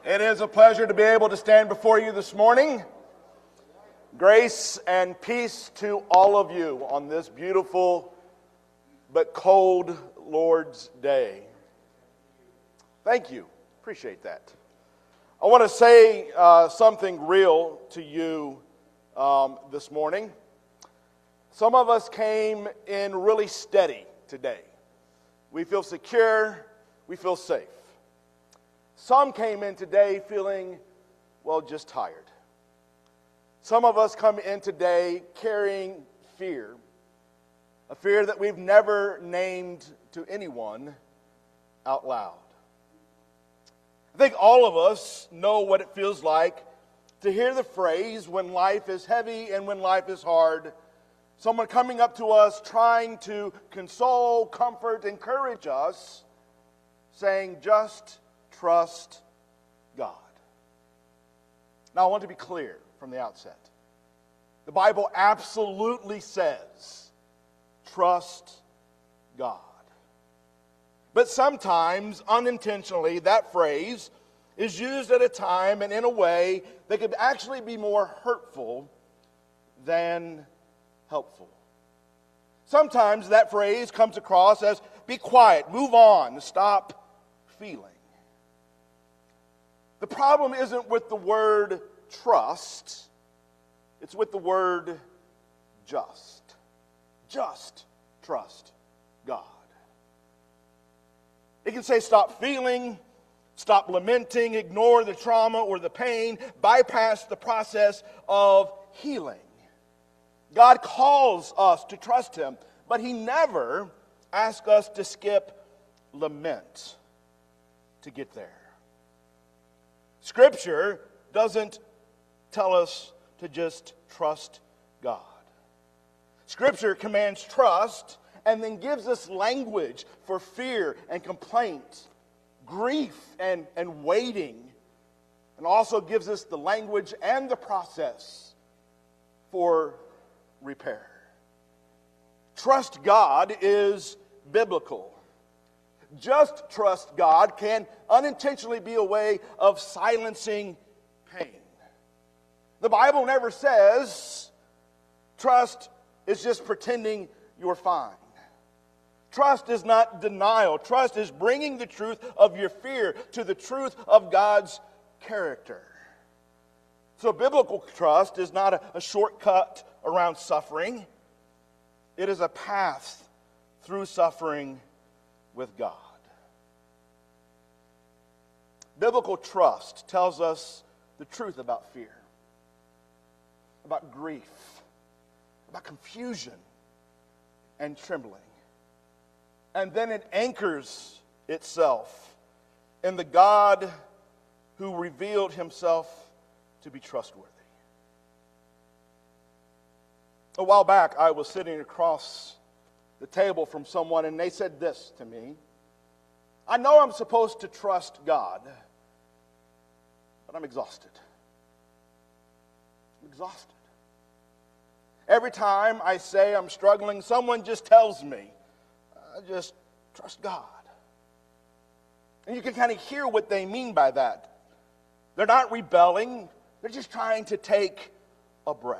It is a pleasure to be able to stand before you this morning. Grace and peace to all of you on this beautiful but cold Lord's Day. Thank you. Appreciate that. I want to say something real to you this morning. Some of us came in really steady today. We feel secure. We feel safe. Some came in today feeling, just tired. Some of us come in today carrying fear, a fear that we've never named to anyone out loud. I think all of us know what it feels like to hear the phrase, when life is heavy and when life is hard, someone coming up to us trying to console, comfort, encourage us, saying, just trust God. Now, I want to be clear from the outset. The Bible absolutely says, trust God. But sometimes, unintentionally, that phrase is used at a time and in a way that could actually be more hurtful than helpful. Sometimes that phrase comes across as, be quiet, move on, stop feeling. The problem isn't with the word trust, it's with the word just. Just trust God. It can say stop feeling, stop lamenting, ignore the trauma or the pain, bypass the process of healing. God calls us to trust Him, but He never asks us to skip lament to get there. Scripture doesn't tell us to just trust God. Scripture commands trust and then gives us language for fear and complaint, grief and waiting, and also gives us the language and the process for repair. Trust God is biblical. Just trust God can unintentionally be a way of silencing pain. The Bible never says trust is just pretending you're fine. Trust is not denial. Trust is bringing the truth of your fear to the truth of God's character. So biblical trust is not a shortcut around suffering. It is a path through suffering with God. Biblical trust tells us the truth about fear, about grief, about confusion and trembling. And then it anchors itself in the God who revealed Himself to be trustworthy. A while back, I was sitting across the table from someone, and they said this to me: I know I'm supposed to trust God, but I'm exhausted. I'm exhausted. Every time I say I'm struggling, someone just tells me, just trust God. And you can kind of hear what they mean by that. They're not rebelling, they're just trying to take a breath.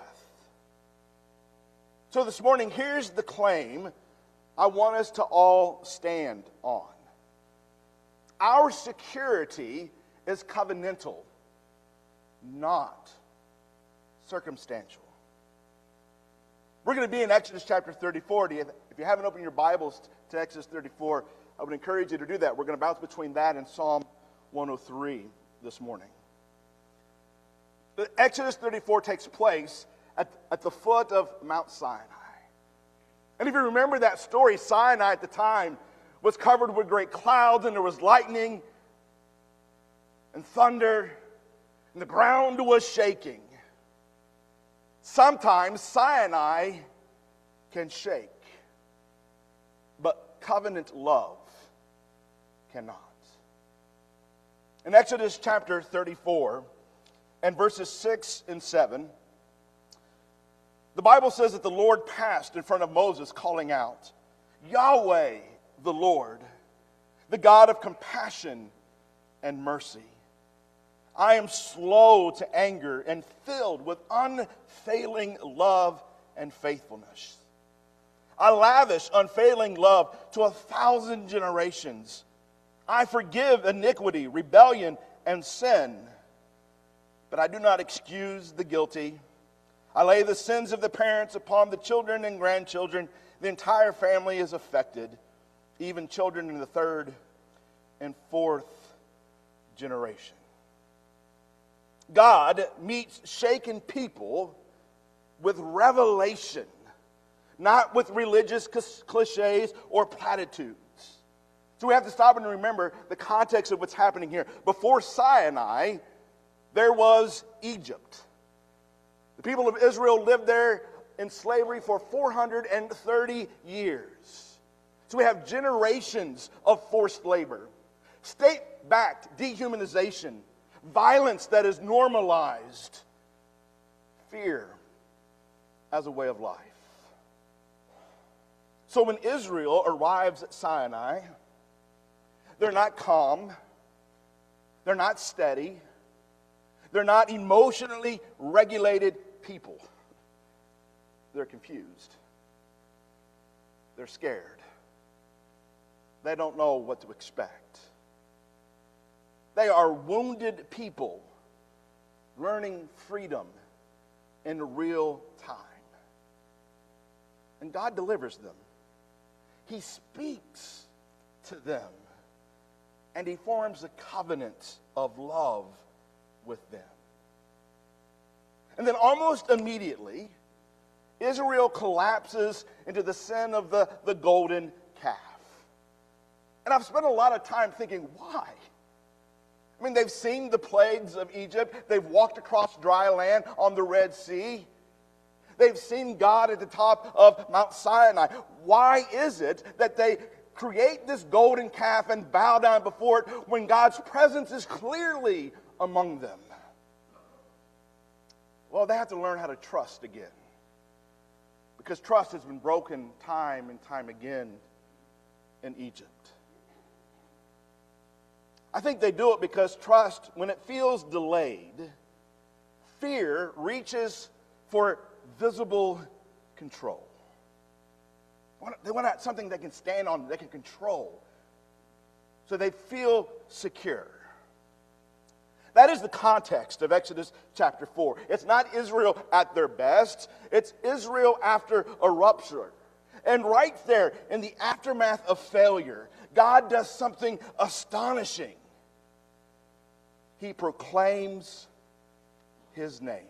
So this morning, here's the claim I want us to all stand on. Our security is covenantal, not circumstantial. We're going to be in Exodus chapter 34. If you haven't opened your Bibles to Exodus 34, I would encourage you to do that. We're going to bounce between that and Psalm 103 this morning. Exodus 34 takes place at the foot of Mount Sinai. And if you remember that story, Sinai at the time was covered with great clouds, and there was lightning and thunder, and the ground was shaking. Sometimes Sinai can shake, but covenant love cannot. In Exodus chapter 34 and verses 6 and 7, the Bible says that the Lord passed in front of Moses, calling out, Yahweh, the Lord, the God of compassion and mercy, I am slow to anger and filled with unfailing love and faithfulness. I lavish unfailing love to 1,000 generations. I forgive iniquity, rebellion, and sin, but I do not excuse the guilty. I lay the sins of the parents upon the children and grandchildren. The entire family is affected, even children in the third and fourth generation. God meets shaken people with revelation, not with religious cliches or platitudes. So we have to stop and remember the context of what's happening here. Before Sinai, there was Egypt. The people of Israel lived there in slavery for 430 years. So we have generations of forced labor, state-backed dehumanization, violence that is normalized, fear as a way of life. So when Israel arrives at Sinai, they're not calm, they're not steady, they're not emotionally regulated people. They're confused. They're scared. They don't know what to expect. They are wounded people learning freedom in real time. And God delivers them. He speaks to them. And He forms a covenant of love with them. And then almost immediately, Israel collapses into the sin of the golden calf. And I've spent a lot of time thinking, why? I mean, they've seen the plagues of Egypt. They've walked across dry land on the Red Sea. They've seen God at the top of Mount Sinai. Why is it that they create this golden calf and bow down before it when God's presence is clearly among them? Well, they have to learn how to trust again. Because trust has been broken time and time again in Egypt. I think they do it because trust, when it feels delayed, fear reaches for visible control. They want something they can stand on, they can control, so they feel secure. That is the context of Exodus chapter 4. It's not Israel at their best. It's Israel after a rupture. And right there, in the aftermath of failure, God does something astonishing. He proclaims His name.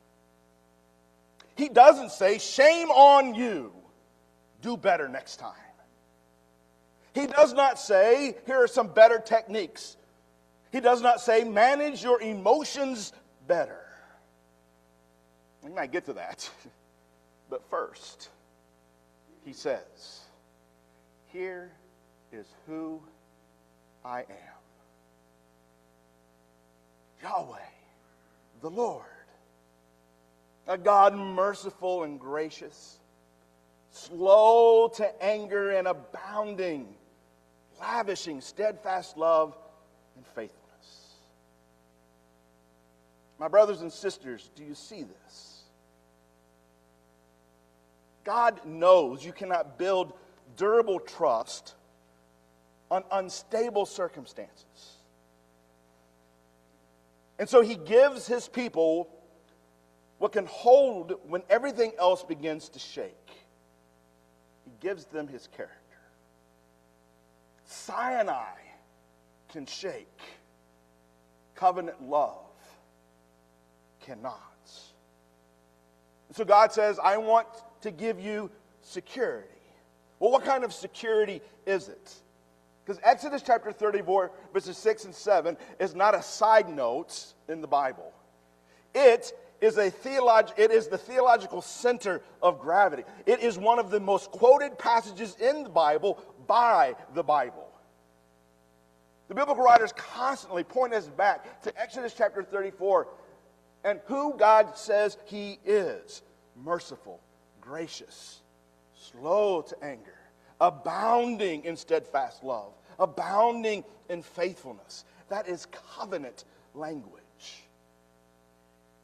He doesn't say, shame on you, do better next time. He does not say, here are some better techniques. He does not say, manage your emotions better. We might get to that. But first, He says, here is who I am. Yahweh, the Lord, a God merciful and gracious, slow to anger and abounding, lavishing steadfast love and faithfulness. My brothers and sisters, do you see this? God knows you cannot build durable trust on unstable circumstances. And so He gives His people what can hold when everything else begins to shake. He gives them His character. Sinai can shake. Covenant love cannot. So God says, I want to give you security. Well, what kind of security is it? Because Exodus chapter 34, verses 6 and 7 is not a side note in the Bible. It is the theological center of gravity. It is one of the most quoted passages in the Bible by the Bible. The biblical writers constantly point us back to Exodus chapter 34 and who God says He is. Merciful, gracious, slow to anger, abounding in steadfast love, abounding in faithfulness. That is covenant language.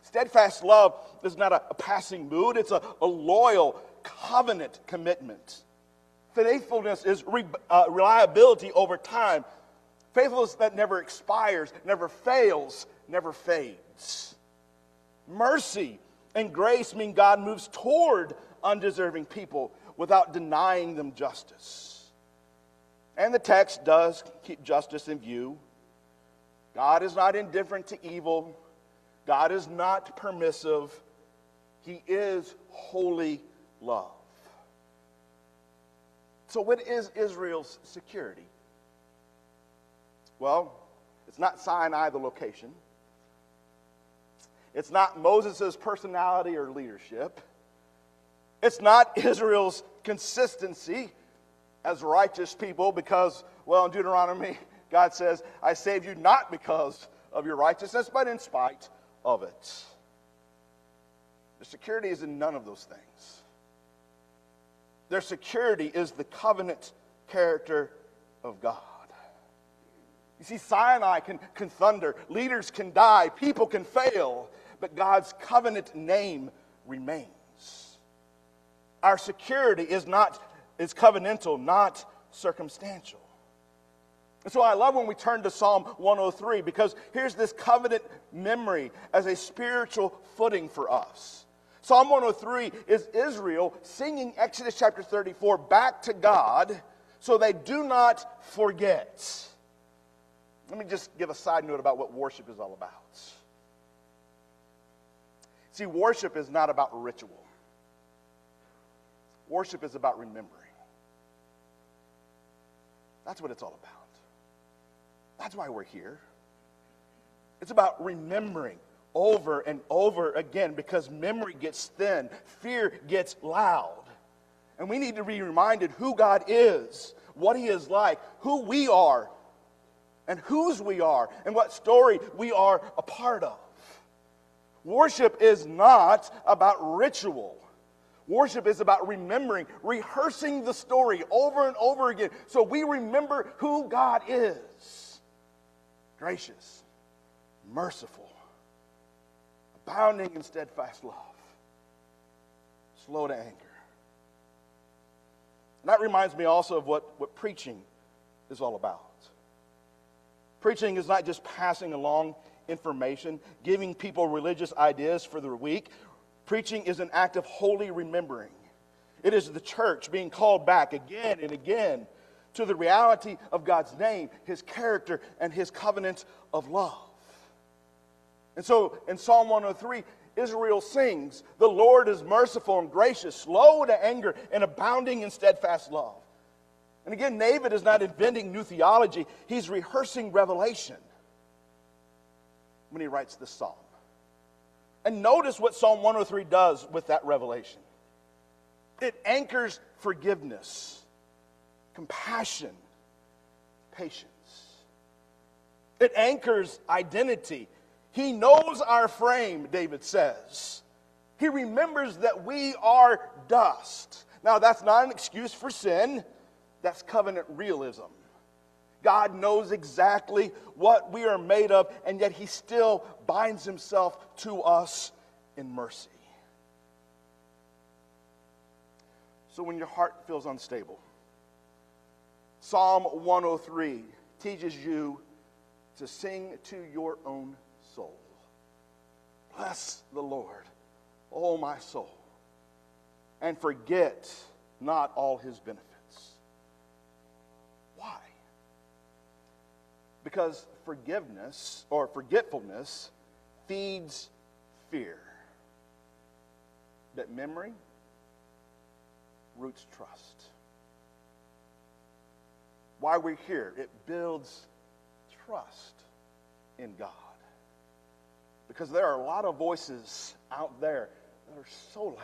Steadfast love is not a passing mood. It's a loyal covenant commitment. Faithfulness is reliability over time. Faithfulness that never expires, never fails, never fades. Mercy and grace mean God moves toward undeserving people without denying them justice. And the text does keep justice in view. God is not indifferent to evil. God is not permissive. He is holy love. So what is Israel's security? Well, it's not Sinai, the location. It's not Moses' personality or leadership. It's not Israel's consistency as righteous people because, well, in Deuteronomy, God says, I saved you not because of your righteousness, but in spite of it. The security is in none of those things. Their security is the covenant character of God. You see, Sinai can thunder, leaders can die, people can fail, but God's covenant name remains. Our security is covenantal, not circumstantial. And so I love when we turn to Psalm 103 because here's this covenant memory as a spiritual footing for us. Psalm 103 is Israel singing Exodus chapter 34 back to God so they do not forget. Let me just give a side note about what worship is all about. See, worship is not about ritual. Worship is about remembering. That's what it's all about. That's why we're here. It's about remembering over and over again because memory gets thin, fear gets loud. And we need to be reminded who God is, what He is like, who we are, and whose we are, and what story we are a part of. Worship is not about ritual. Worship is about remembering, rehearsing the story over and over again so we remember who God is. Gracious, merciful, abounding in steadfast love, slow to anger. And that reminds me also of what preaching is all about. Preaching is not just passing along information, giving people religious ideas for their week. Preaching is an act of holy remembering. It is the church being called back again and again to the reality of God's name, His character, and His covenant of love. And so in Psalm 103, Israel sings, "The Lord is merciful and gracious, slow to anger, and abounding in steadfast love." And again, David is not inventing new theology. He's rehearsing revelation when he writes this psalm. And notice what Psalm 103 does with that revelation. It anchors forgiveness, compassion, patience. It anchors identity. He knows our frame, David says. He remembers that we are dust. Now, that's not an excuse for sin. That's covenant realism. God knows exactly what we are made of, and yet He still binds Himself to us in mercy. So when your heart feels unstable, Psalm 103 teaches you to sing to your own soul. Bless the Lord, O my soul, and forget not all His benefits. Why? Because forgiveness or forgetfulness feeds fear. That memory roots trust. Why we're here, it builds trust in God. Because there are a lot of voices out there that are so loud,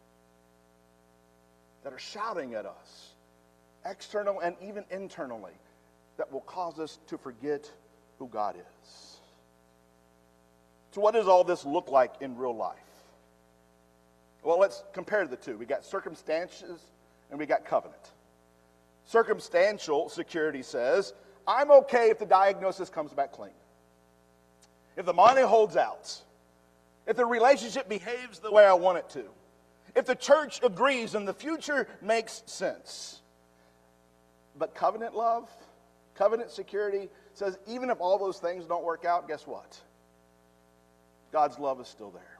that are shouting at us, external and even internally, that will cause us to forget who God is. So what does all this look like in real life? Well, let's compare the two. We got circumstances and we got covenant. Circumstantial security says, I'm okay if the diagnosis comes back clean. If the money holds out. if the relationship behaves the way I want it to, if the church agrees and the future makes sense. But covenant love, covenant security says even if all those things don't work out, guess what? God's love is still there.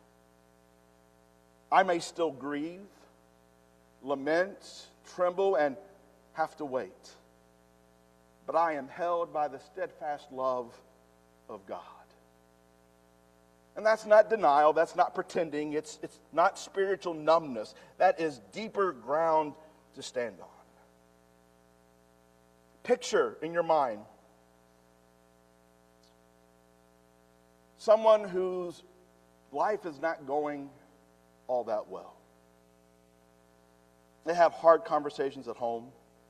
I may still grieve, lament, tremble, and have to wait. But I am held by the steadfast love of God. And that's not denial, that's not pretending, it's not spiritual numbness. That is deeper ground to stand on. Picture in your mind someone whose life is not going all that well. They have hard conversations at home.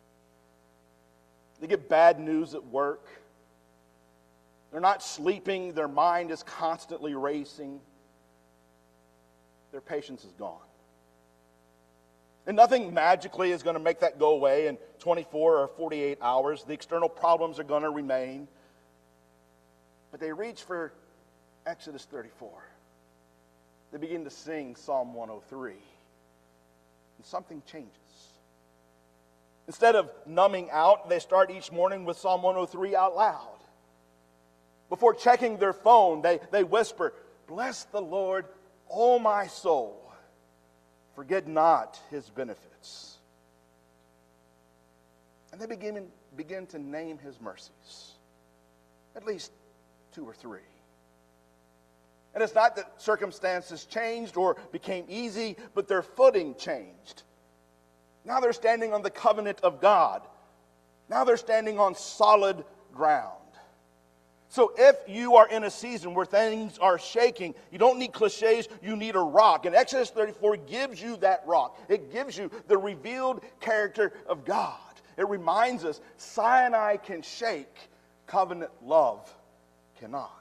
They get bad news at work. They're not sleeping. Their mind is constantly racing. Their patience is gone. And nothing magically is going to make that go away in 24 or 48 hours. The external problems are going to remain. But they reach for Exodus 34. They begin to sing Psalm 103. And something changes. Instead of numbing out, they start each morning with Psalm 103 out loud. Before checking their phone, they whisper, "Bless the Lord, O my soul. Forget not his benefits." And they begin to name his mercies. At least 2 or 3. And it's not that circumstances changed or became easy, but their footing changed. Now they're standing on the covenant of God. Now they're standing on solid ground. So if you are in a season where things are shaking, you don't need cliches, you need a rock. And Exodus 34 gives you that rock. It gives you the revealed character of God. It reminds us Sinai can shake, covenant love cannot.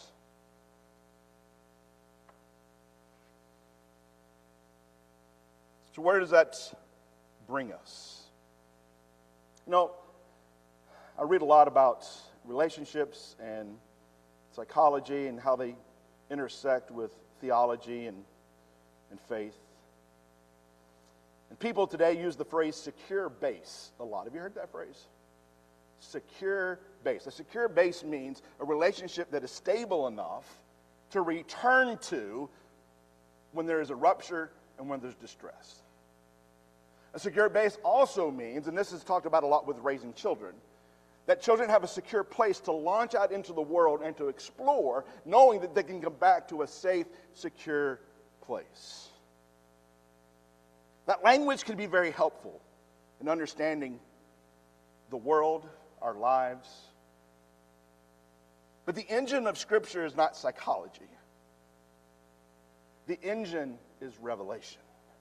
So where does that bring us? You know, I read a lot about relationships and psychology and how they intersect with theology and faith. And people today use the phrase secure base a lot. Have you heard that phrase? Secure base. A secure base means a relationship that is stable enough to return to when there is a rupture and when there's distress. A secure base also means, and this is talked about a lot with raising children, that children have a secure place to launch out into the world and to explore, knowing that they can come back to a safe, secure place. That language can be very helpful in understanding the world, our lives. But the engine of Scripture is not psychology. The engine is revelation.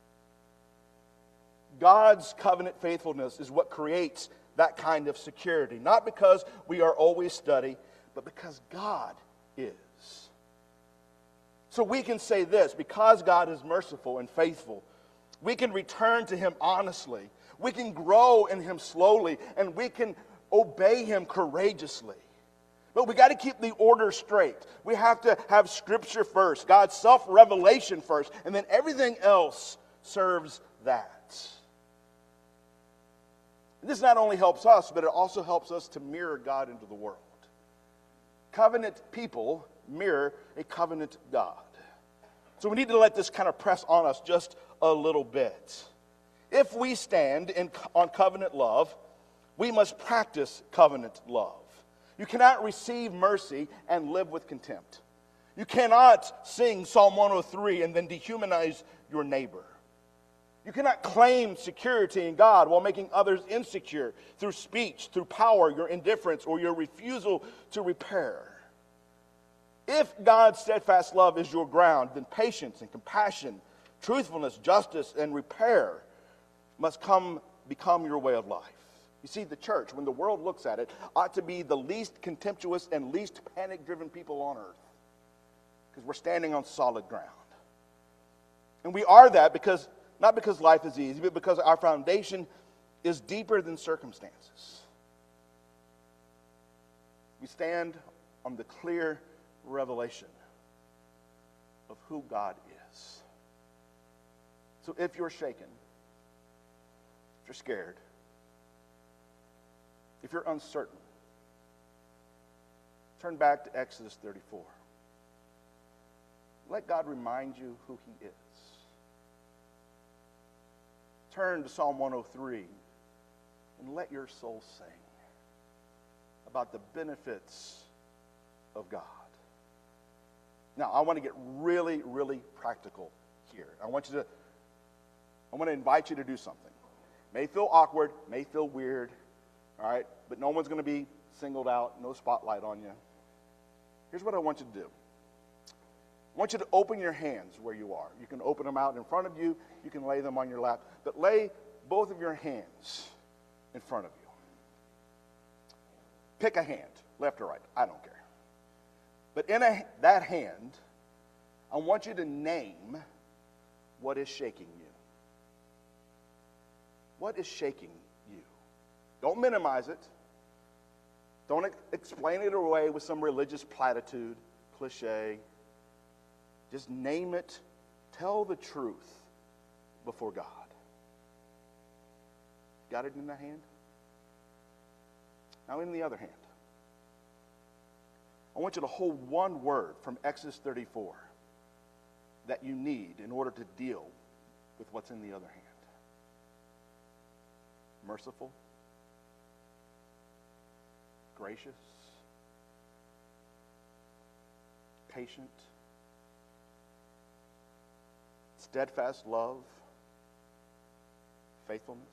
God's covenant faithfulness is what creates that kind of security. Not because we are always steady, but because God is. So we can say this, because God is merciful and faithful, we can return to Him honestly, we can grow in Him slowly, and we can obey Him courageously. But we got to keep the order straight. We have to have Scripture first, God's self-revelation first, and then everything else serves that. This not only helps us, but it also helps us to mirror God into the world. Covenant people mirror a covenant God. So we need to let this kind of press on us just a little bit. If we stand on covenant love, we must practice covenant love. You cannot receive mercy and live with contempt. You cannot sing Psalm 103 and then dehumanize your neighbor. You cannot claim security in God while making others insecure through speech, through power, your indifference, or your refusal to repair. If God's steadfast love is your ground, then patience and compassion, truthfulness, justice, and repair must become your way of life. You see, the church, when the world looks at it, ought to be the least contemptuous and least panic-driven people on earth, because we're standing on solid ground. And we are that because not because life is easy, but because our foundation is deeper than circumstances. We stand on the clear revelation of who God is. So if you're shaken, if you're scared, if you're uncertain, turn back to Exodus 34. Let God remind you who He is. Turn to Psalm 103 and let your soul sing about the benefits of God. Now, I want to get really, really practical here. I want to invite you to do something. May feel awkward, may feel weird, all right? But no one's going to be singled out, no spotlight on you. Here's what I want you to do. I want you to open your hands where you are. You can open them out in front of you. You can lay them on your lap. But lay both of your hands in front of you. Pick a hand, left or right. I don't care. But in that hand, I want you to name what is shaking you. What is shaking you? Don't minimize it. Don't explain it away with some religious platitude, cliche. Just name it. Tell the truth before God. Got it in that hand? Now in the other hand, I want you to hold one word from Exodus 34 that you need in order to deal with what's in the other hand. Merciful, gracious, patient, steadfast love, faithfulness.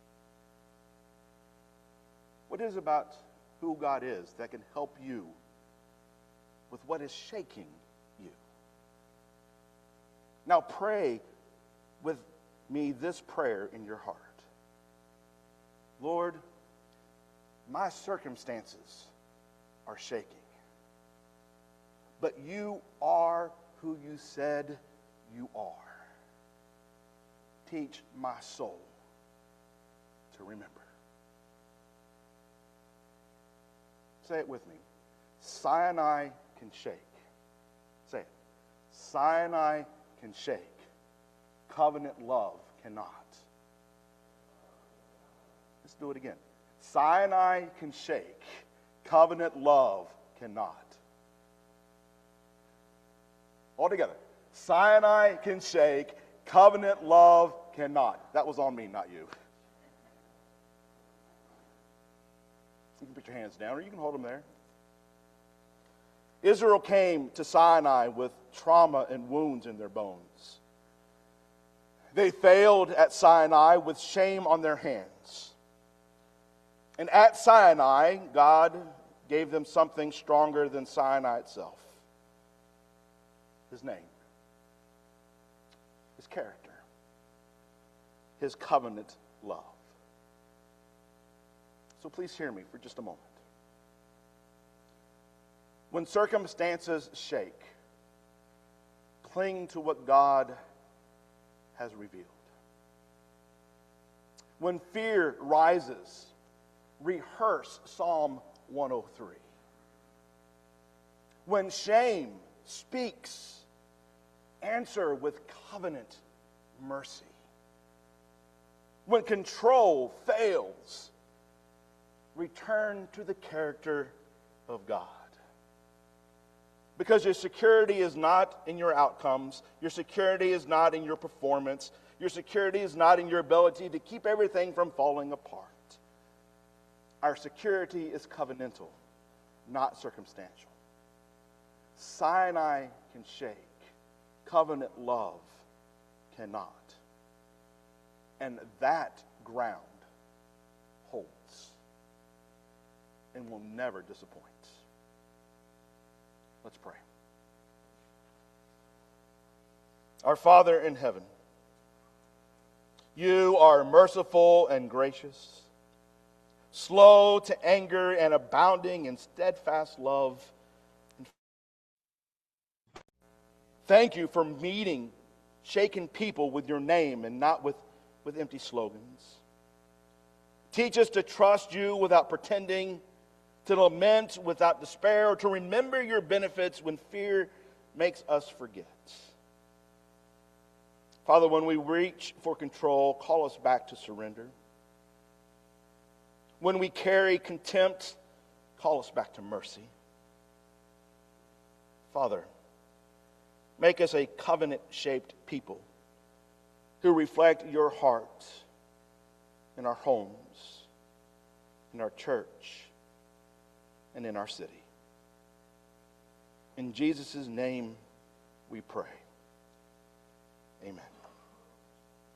What is about who God is that can help you with what is shaking you? Now pray with me this prayer in your heart. Lord, my circumstances are shaking, but you are who you said you are. Teach my soul to remember. Say it with me. Sinai can shake. Say it. Sinai can shake. Covenant love cannot. Let's do it again. Sinai can shake. Covenant love cannot. All together. Sinai can shake. Covenant love cannot. That was on me, not you. You can put your hands down or you can hold them there. Israel came to Sinai with trauma and wounds in their bones. They failed at Sinai with shame on their hands. And at Sinai, God gave them something stronger than Sinai itself. His name. His character. His covenant love. So please hear me for just a moment. When circumstances shake, cling to what God has revealed. When fear rises, rehearse Psalm 103. When shame speaks, answer with covenant mercy. When control fails, return to the character of God. Because your security is not in your outcomes. Your security is not in your performance. Your security is not in your ability to keep everything from falling apart. Our security is covenantal, not circumstantial. Sinai can shake. Covenant love cannot. And that ground holds and will never disappoint. Let's pray. Our Father in heaven, you are merciful and gracious, slow to anger and abounding in steadfast love. Thank you for meeting shaken people with your name and not with empty slogans. Teach us to trust you without pretending, to lament without despair, or to remember your benefits when fear makes us forget. Father, when we reach for control, call us back to surrender. When we carry contempt, call us back to mercy. Father, make us a covenant-shaped people who reflect your heart in our homes, in our church, and in our city. In Jesus' name we pray. Amen.